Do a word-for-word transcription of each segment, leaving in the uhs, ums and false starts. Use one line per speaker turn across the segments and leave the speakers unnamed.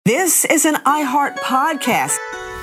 This is an iHeart podcast.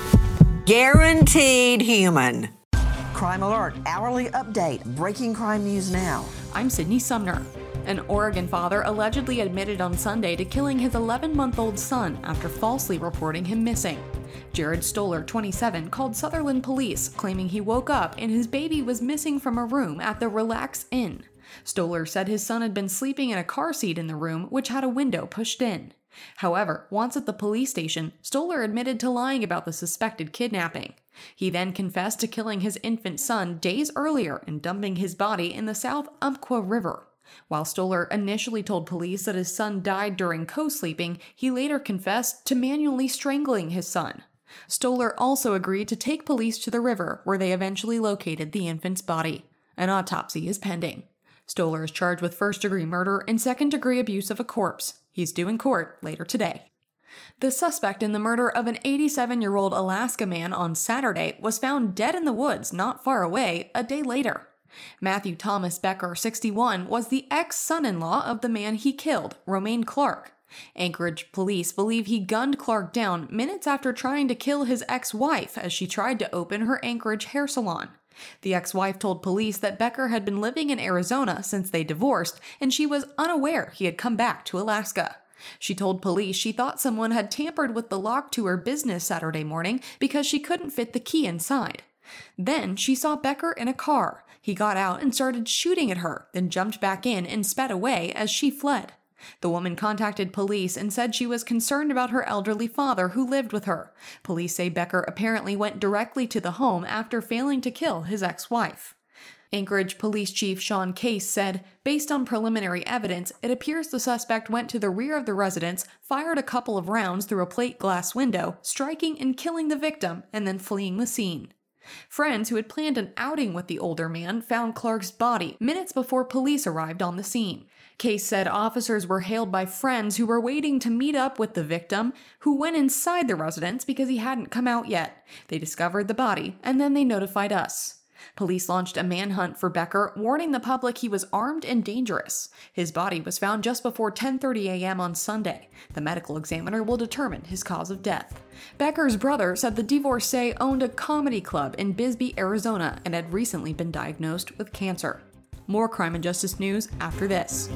Guaranteed human. Crime Alert, hourly update, breaking crime news now.
I'm Sydney Sumner. An Oregon father allegedly admitted on Sunday to killing his eleven-month-old son after falsely reporting him missing. Jared Stoller, twenty-seven, called Sutherland police, claiming he woke up and his baby was missing from a room at the Relax Inn. Stoller said his son had been sleeping in a car seat in the room, which had a window pushed in. However, once at the police station, Stoller admitted to lying about the suspected kidnapping. He then confessed to killing his infant son days earlier and dumping his body in the South Umpqua River. While Stoller initially told police that his son died during co-sleeping, he later confessed to manually strangling his son. Stoller also agreed to take police to the river, where they eventually located the infant's body. An autopsy is pending. Stoller is charged with first-degree murder and second-degree abuse of a corpse. He's due in court later today. The suspect in the murder of an eighty-seven-year-old Alaska man on Saturday was found dead in the woods not far away a day later. Matthew Thomas Becker, sixty-one, was the ex-son-in-law of the man he killed, Romaine Clark. Anchorage police believe he gunned Clark down minutes after trying to kill his ex-wife as she tried to open her Anchorage hair salon. The ex-wife told police that Becker had been living in Arizona since they divorced, and she was unaware he had come back to Alaska. She told police she thought someone had tampered with the lock to her business Saturday morning because she couldn't fit the key inside. Then she saw Becker in a car. He got out and started shooting at her, then jumped back in and sped away as she fled. The woman contacted police and said she was concerned about her elderly father who lived with her. Police say Becker apparently went directly to the home after failing to kill his ex-wife. Anchorage Police Chief Sean Case said, based on preliminary evidence, it appears the suspect went to the rear of the residence, fired a couple of rounds through a plate glass window, striking and killing the victim, and then fleeing the scene. Friends who had planned an outing with the older man found Clark's body minutes before police arrived on the scene. Case said officers were hailed by friends who were waiting to meet up with the victim, who went inside the residence because he hadn't come out yet. They discovered the body, and then they notified us. Police launched a manhunt for Becker, warning the public he was armed and dangerous. His body was found just before ten thirty a.m. on Sunday. The medical examiner will determine his cause of death. Becker's brother said the divorcee owned a comedy club in Bisbee, Arizona, and had recently been diagnosed with cancer. More crime and justice news after this.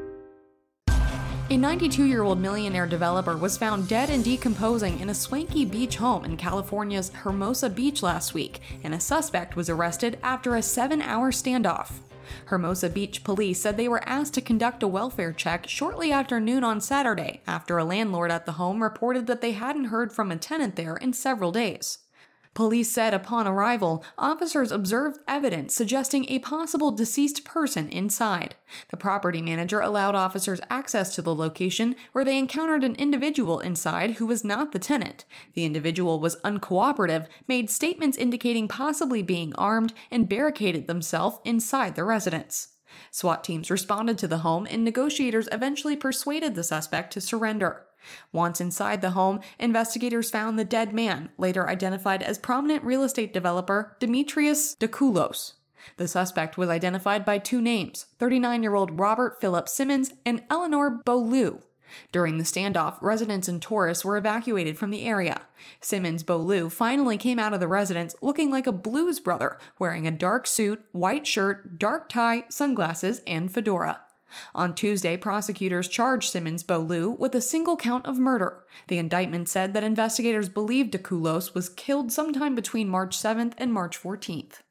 A ninety-two-year-old millionaire developer was found dead and decomposing in a swanky beach home in California's Hermosa Beach last week, and a suspect was arrested after a seven-hour standoff. Hermosa Beach police said they were asked to conduct a welfare check shortly after noon on Saturday after a landlord at the home reported that they hadn't heard from a tenant there in several days. Police said upon arrival, officers observed evidence suggesting a possible deceased person inside. The property manager allowed officers access to the location, where they encountered an individual inside who was not the tenant. The individual was uncooperative, made statements indicating possibly being armed, and barricaded themselves inside the residence. SWAT teams responded to the home, and negotiators eventually persuaded the suspect to surrender. Once inside the home, investigators found the dead man, later identified as prominent real estate developer Demetrius Dacoulos. The suspect was identified by two names, thirty-nine-year-old Robert Philip Simmons and Eleanor Beaulieu. During the standoff, residents and tourists were evacuated from the area. Simmons Beaulieu finally came out of the residence looking like a Blues Brother, wearing a dark suit, white shirt, dark tie, sunglasses, and fedora. On Tuesday, prosecutors charged Simmons Beaulieu with a single count of murder. The indictment said that investigators believed Dacoulos was killed sometime between March seventh and March fourteenth.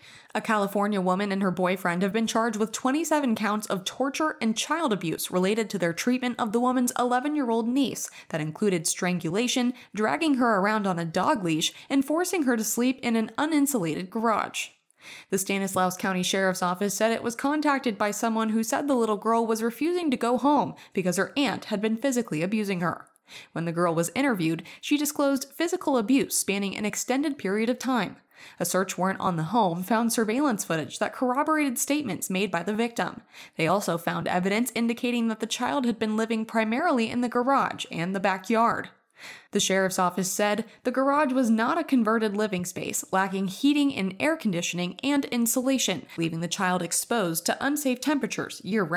A California woman and her boyfriend have been charged with twenty-seven counts of torture and child abuse related to their treatment of the woman's eleven-year-old niece that included strangulation, dragging her around on a dog leash, and forcing her to sleep in an uninsulated garage. The Stanislaus County Sheriff's Office said it was contacted by someone who said the little girl was refusing to go home because her aunt had been physically abusing her. When the girl was interviewed, she disclosed physical abuse spanning an extended period of time. A search warrant on the home found surveillance footage that corroborated statements made by the victim. They also found evidence indicating that the child had been living primarily in the garage and the backyard. The sheriff's office said the garage was not a converted living space, lacking heating and air conditioning and insulation, leaving the child exposed to unsafe temperatures year-round.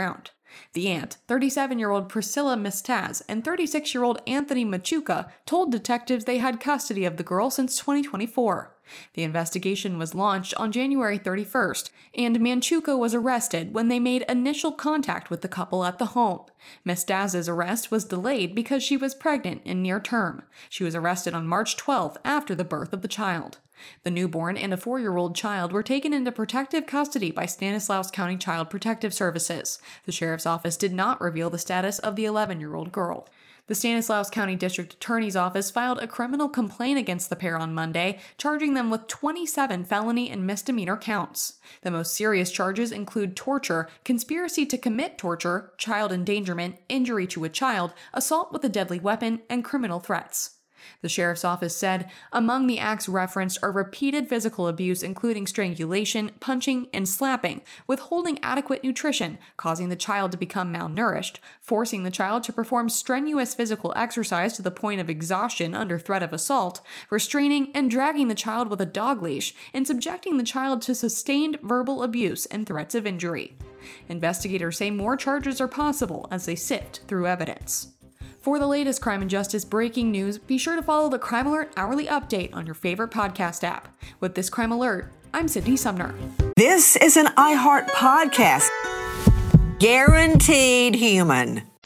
The aunt, thirty-seven-year-old Priscilla Mistaz, and thirty-six-year-old Anthony Machuca told detectives they had custody of the girl since twenty twenty-four. The investigation was launched on January thirty-first, and Machuca was arrested when they made initial contact with the couple at the home. Mistaz's arrest was delayed because she was pregnant and near term. She was arrested on March twelfth after the birth of the child. The newborn and a four-year-old child were taken into protective custody by Stanislaus County Child Protective Services. The sheriff's office did not reveal the status of the eleven-year-old girl. The Stanislaus County District Attorney's Office filed a criminal complaint against the pair on Monday, charging them with twenty-seven felony and misdemeanor counts. The most serious charges include torture, conspiracy to commit torture, child endangerment, injury to a child, assault with a deadly weapon, and criminal threats. The sheriff's office said, among the acts referenced are repeated physical abuse including strangulation, punching, and slapping, withholding adequate nutrition, causing the child to become malnourished, forcing the child to perform strenuous physical exercise to the point of exhaustion under threat of assault, restraining and dragging the child with a dog leash, and subjecting the child to sustained verbal abuse and threats of injury. Investigators say more charges are possible as they sift through evidence. For the latest crime and justice breaking news, be sure to follow the Crime Alert Hourly Update on your favorite podcast app. With this Crime Alert, I'm Sydney Sumner.
This is an iHeart podcast. Guaranteed human.